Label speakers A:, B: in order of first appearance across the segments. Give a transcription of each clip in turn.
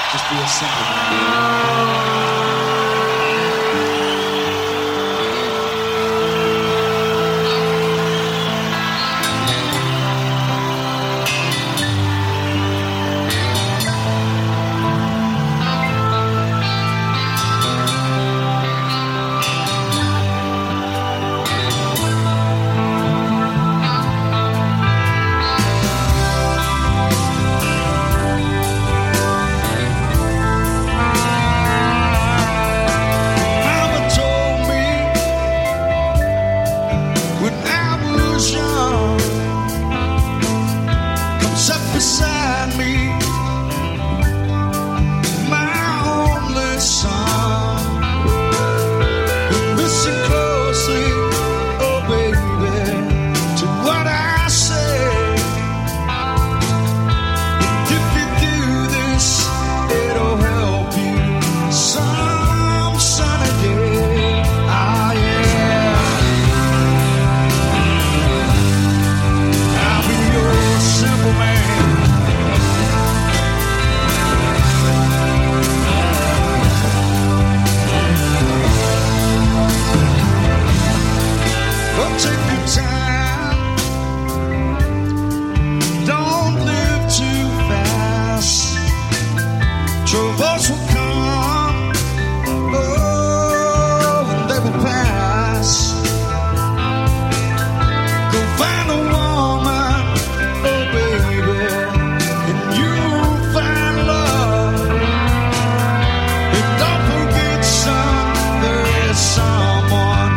A: Just be a simple man. Beside me, my only son. Listen closely, oh baby, to what I say. If you do this, it'll help you some sunny day. Ah, yeah. I'll be your simple man. Take your time, don't live too fast. Troubles will come, oh, and they will pass. Go find a woman, oh baby, and you'll find love. And don't forget there is someone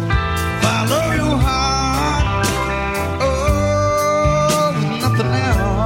A: Follow your heart, oh, nothing else.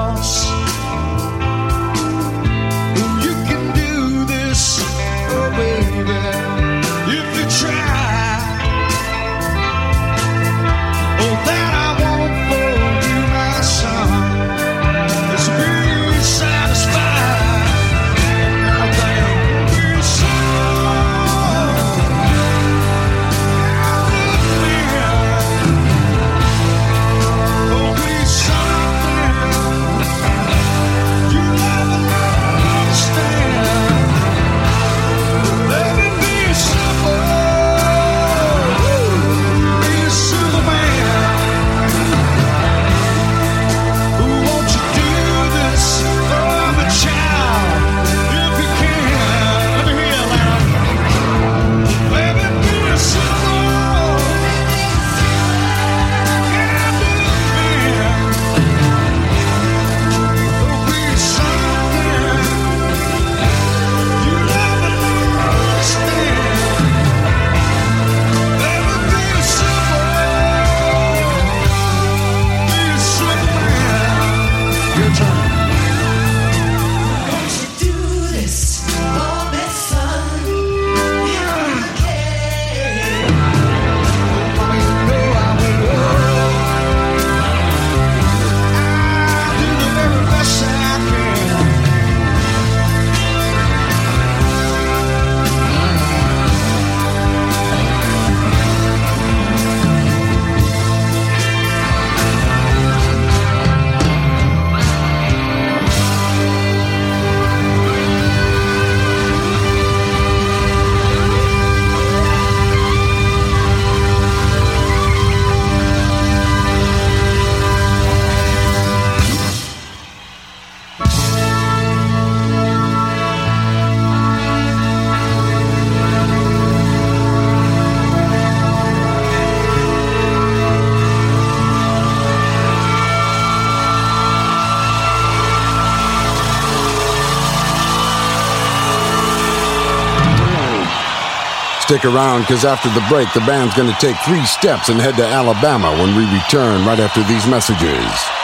A: Your turn.
B: Stick around, because after the break, the band's going to take 3 steps and head to Alabama when we return right after these messages.